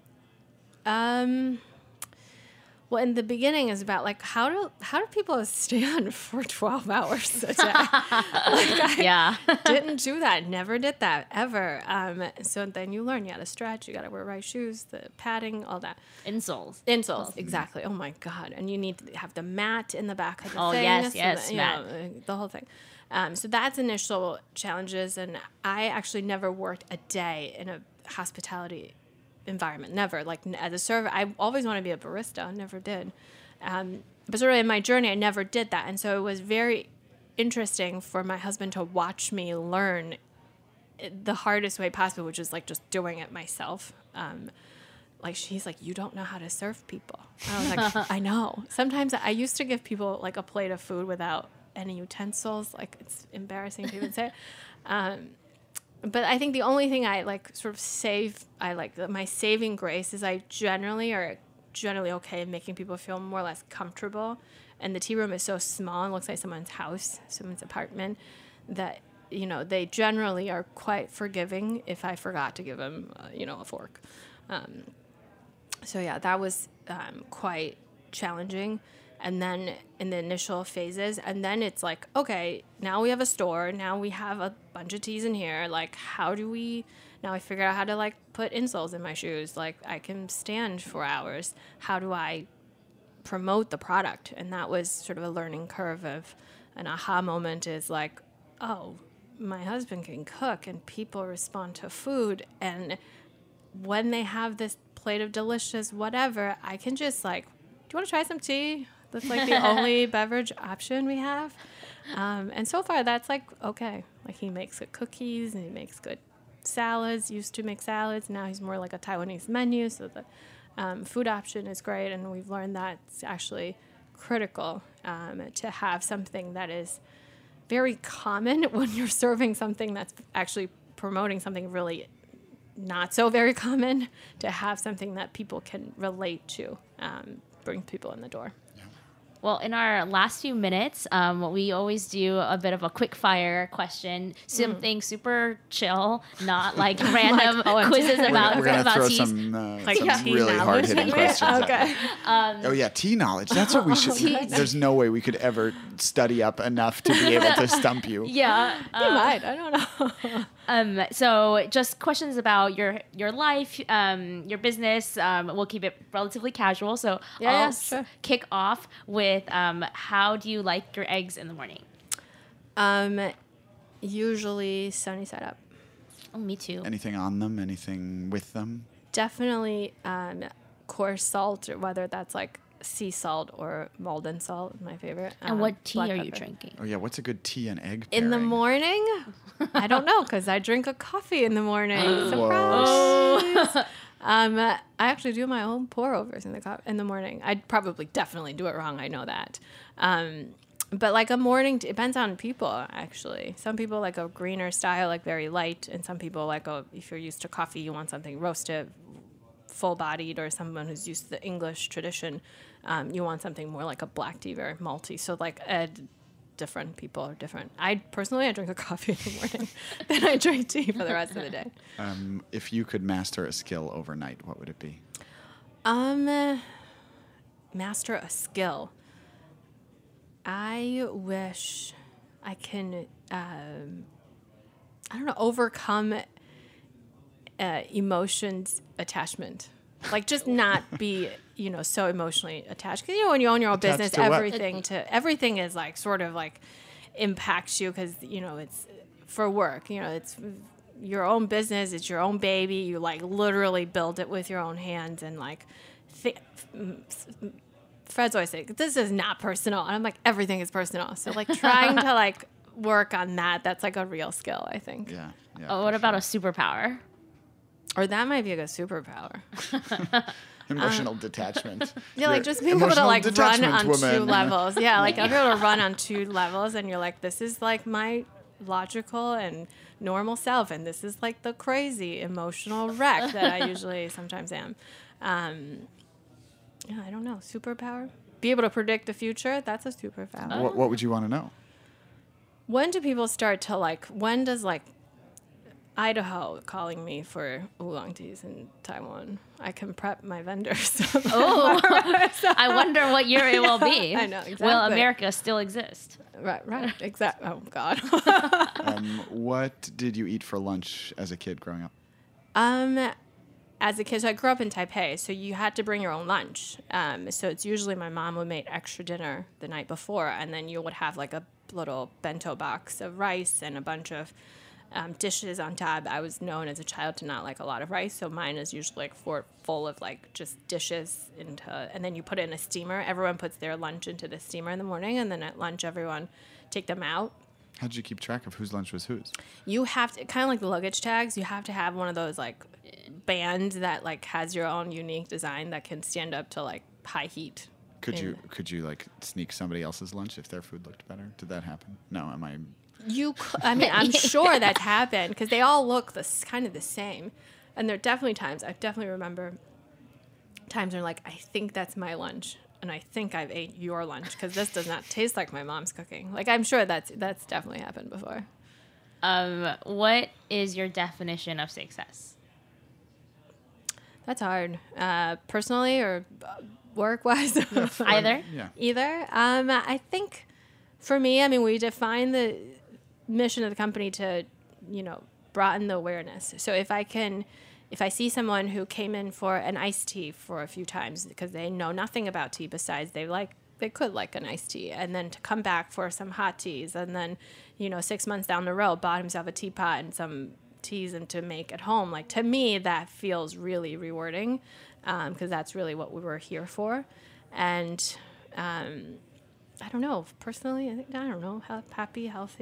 Well, in the beginning is about, like, how do people stay on for 12 hours a day? I didn't do that. Never did that ever. So then you learn. You got to stretch. You got to wear right shoes, the padding, all that. Insoles, exactly. Oh my God! And you need to have the mat in the back of the thing. Yes, mat. The whole thing. So that's initial challenges, and I actually never worked a day in a hospitality environment. Never. Like, as a server, I always want to be a barista. Never did. But sort of in my journey, I never did that, and so it was very interesting for my husband to watch me learn the hardest way possible, which is like just doing it myself. Like, she's like, you don't know how to serve people. And I was like, I know. Sometimes I used to give people like a plate of food without any utensils. Like, it's embarrassing to even say. But I think the only thing I like sort of my saving grace is I generally okay in making people feel more or less comfortable. And the tea room is so small and looks like someone's house, someone's apartment, that, they generally are quite forgiving if I forgot to give them, a fork. So yeah, that was quite challenging. And then in the initial phases, and then it's like, okay, now we have a store. Now we have a bunch of teas in here. Like, now I figured out how to, like, put insoles in my shoes. Like, I can stand for hours. How do I promote the product? And that was sort of a learning curve of an aha moment is like, oh, my husband can cook and people respond to food. And when they have this plate of delicious whatever, I can just like, do you want to try some tea? That's like the only beverage option we have. And so far that's like, okay. Like, he makes good cookies and he makes good salads, used to make salads. Now he's more like a Taiwanese menu. So food option is great, and we've learned that it's actually critical to have something that is very common when you're serving something that's actually promoting something really not so very common, to have something that people can relate to, bring people in the door. Well, in our last few minutes, we always do a bit of a quick fire question, something super chill, not like random quizzes about We're gonna throw teas. some tea really knowledge. hard hitting questions. at Okay. you. Oh yeah, tea knowledge. That's what we should. There's no way we could ever study up enough to be able to stump you. Yeah. You might. I don't know. So just questions about your life, your business. We'll keep it relatively casual. So I'll sure. kick off with how do you like your eggs in the morning? Usually sunny side up. Oh, me too. Anything on them? Anything with them? Definitely coarse salt, or whether that's like sea salt or Malden salt, my favorite. And what tea black are you pepper. drinking? Oh yeah, what's a good tea and egg In the pairing? morning? I don't know, because I drink a coffee in the morning. Whoa. Surprise! I actually do my own pour-overs in the morning. I'd probably definitely do it wrong. I know that. But like a morning, depends on people, actually. Some people like a greener style, like very light. And some people like, if you're used to coffee, you want something roasted, full-bodied, or someone who's used to the English tradition, you want something more like a black tea, very malty. So like different people are different. I drink a coffee in the morning, then I drink tea for the rest of the day. If you could master a skill overnight, what would it be? Master a skill. I wish I can, overcome emotions attachment. Like just not be, so emotionally attached. Because, when you own your own Attached business, to what? everything is like sort of like impacts you because, it's for work. It's your own business. It's your own baby. You like literally build it with your own hands and like Fred's always saying, this is not personal. And I'm like, everything is personal. So like trying to like work on that, that's like a real skill, I think. Yeah. Oh, what about a superpower? Or that might be a good superpower. Emotional detachment. Yeah, like You're just being able to emotional like run detachment on woman. 2 levels. Yeah, like I'll be able to run on 2 levels and you're like, this is like my logical and normal self. And this is like the crazy emotional wreck that I usually sometimes am. Yeah, I don't know. Superpower? Be able to predict the future? That's a superpower. What would you want to know? When do people start to like, when does like Idaho calling me for oolong teas in Taiwan? I can prep my vendors. Oh, I wonder what year it will be. I know, exactly. Will America still exist? Right, exactly. Oh, God. What did you eat for lunch as a kid growing up? As a kid, so I grew up in Taipei, so you had to bring your own lunch. So it's usually my mom would make extra dinner the night before, and then you would have like a little bento box of rice and a bunch of dishes on top. I was known as a child to not like a lot of rice, so mine is usually like full of like just dishes and then you put it in a steamer. Everyone puts their lunch into the steamer in the morning, and then at lunch everyone take them out. How did you keep track of whose lunch was whose? You have to, kind of like the luggage tags, you have to have one of those like bands that like has your own unique design that can stand up to like high heat. Could you like sneak somebody else's lunch if their food looked better? Did that happen? No, am I? I'm sure that's happened because they all look kind of the same. And there are definitely times, I definitely remember times where like, I think that's my lunch. And I think I've ate your lunch because this does not taste like my mom's cooking. Like, I'm sure that's definitely happened before. What is your definition of success? That's hard. Personally or work-wise? Either? Yeah. Either. I think for me, we define the mission of the company to, broaden the awareness. So if I see someone who came in for an iced tea for a few times because they know nothing about tea besides they could like an iced tea, and then to come back for some hot teas, and then 6 months down the road bought himself a teapot and some teas and to make at home, like to me that feels really rewarding because that's really what we were here for. And I don't know, personally, I don't know, happy, healthy,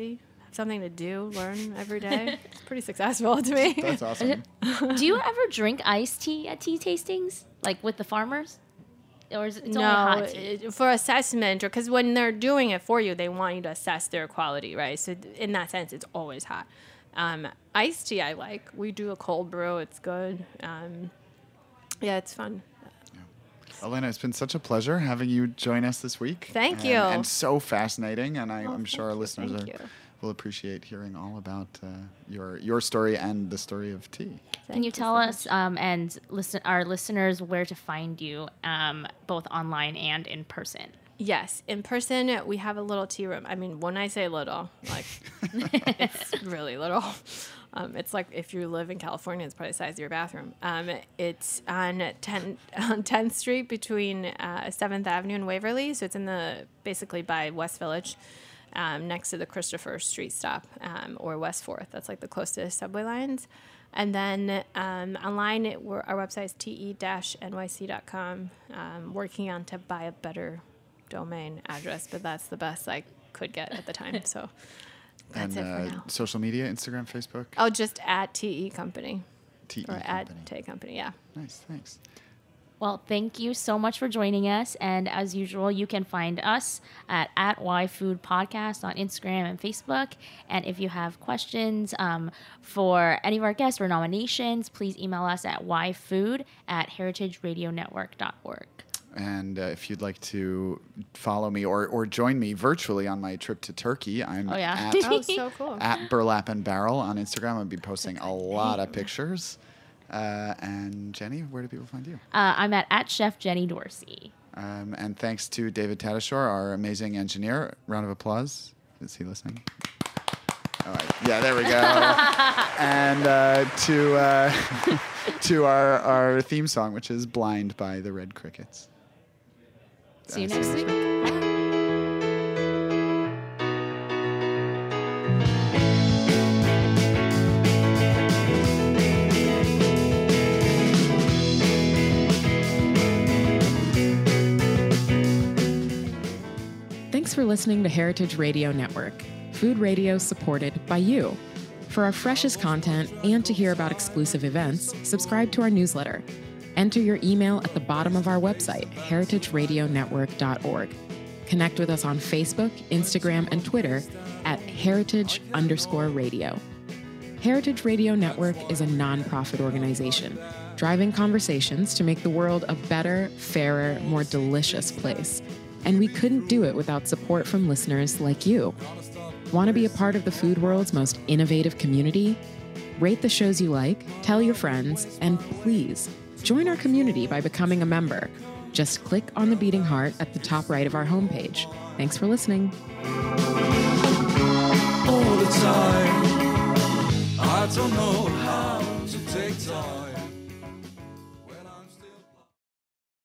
something to do, learn every day. It's pretty successful to me. That's awesome. Do you ever drink iced tea at tea tastings, like with the farmers? Or is it only No, hot tea? for assessment, or because when they're doing it for you, they want you to assess their quality, right? So in that sense, it's always hot. Iced tea, I like. We do a cold brew. It's good. Yeah, it's fun. Elena, it's been such a pleasure having you join us this week. Thank you. And so fascinating, and I'm sure our listeners Thank you. will appreciate hearing all about your story and the story of tea. Can you tell us and our listeners where to find you, both online and in person? Yes, in person, we have a little tea room. I mean, when I say little, like, it's really little. It's like if you live in California, it's probably the size of your bathroom. It's on 10th Street between 7th Avenue and Waverly. So it's basically by West Village, next to the Christopher Street stop, or West 4th. That's like the closest subway lines. And then online, our website is te-nyc.com. Working on to buy a better domain address, but that's the best I could get at the time. So that's it for now. Social media, Instagram, Facebook? Oh, just at TE Company. TE or Company. at TE Company, yeah. Nice, thanks. Well, thank you so much for joining us. And as usual, you can find us at YFood Podcast on Instagram and Facebook. And if you have questions for any of our guests or nominations, please email us at yfood@heritageradionetwork.org. And if you'd like to follow me or join me virtually on my trip to Turkey, I'm at, Oh, so cool. at Burlap and Barrel on Instagram. I'll be posting a lot of pictures. And Jenny, where do people find you? I'm at Chef Jenny Dorsey. And thanks to David Tadashore, our amazing engineer. Round of applause. Is he listening? All right. Yeah, there we go. And to our theme song, which is Blind by the Red Crickets. See you next week. Thanks for listening to Heritage Radio Network, food radio supported by you. For our freshest content and to hear about exclusive events, subscribe to our newsletter. Enter your email at the bottom of our website, heritageradionetwork.org. Connect with us on Facebook, Instagram, and Twitter at heritage_radio. Heritage Radio Network is a nonprofit organization, driving conversations to make the world a better, fairer, more delicious place. And we couldn't do it without support from listeners like you. Want to be a part of the food world's most innovative community? Rate the shows you like, tell your friends, and please join our community by becoming a member. Just click on the beating heart at the top right of our homepage. Thanks for listening. All the time, I don't know how to take time.